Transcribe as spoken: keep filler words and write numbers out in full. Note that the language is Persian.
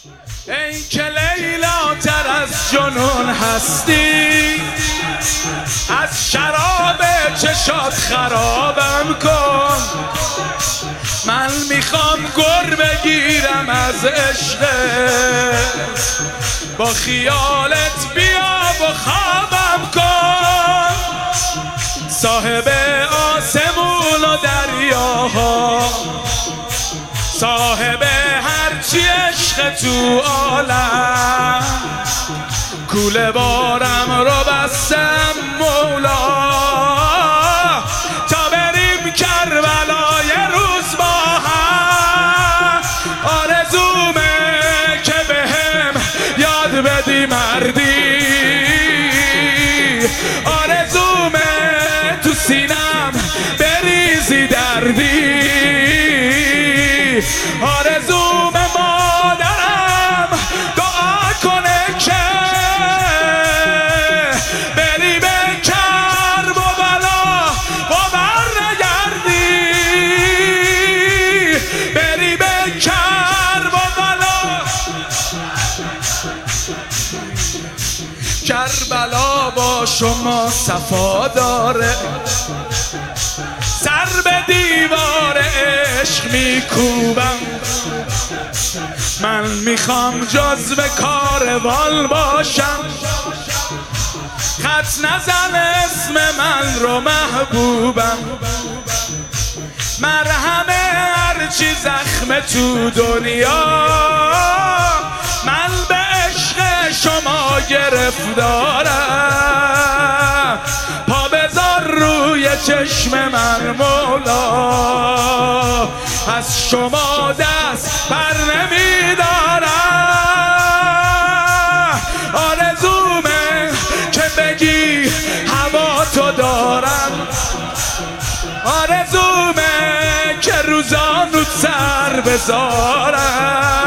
ای که لیلا تر از جنون هستی، از شراب چشات خرابم کن. من میخوام گر بگیرم از عشق، با خیالت بیا و خوابم کن. صاحب آسمون و دریاها، صاحب هرچی عشق تو عالم، کوله بارم رو بستم مولا، تا بریم کربلا یه روز با هم. آرزومه که بهم یاد بدی مردی، آرزومه تو سینم بریزی دردی، آرزوم مادرم دعا کنه که بری به کرب و بلا و برنگردی، بری به کرب و بلا. کربلا با شما صفا داره، سر به دیوار عشق میکوبم. من میخوام جزو کاروان باشم، خط نزن اسم من رو محبوبم. مرهم هرچی زخم تو دنیا، من به عشق شما گرفتارم. پا بذار روی چشم من مولا، از شما دست بر نمیدارم. آرزومه که بگی هوا تو دارم، آرزومه که روزانو سر بذارم.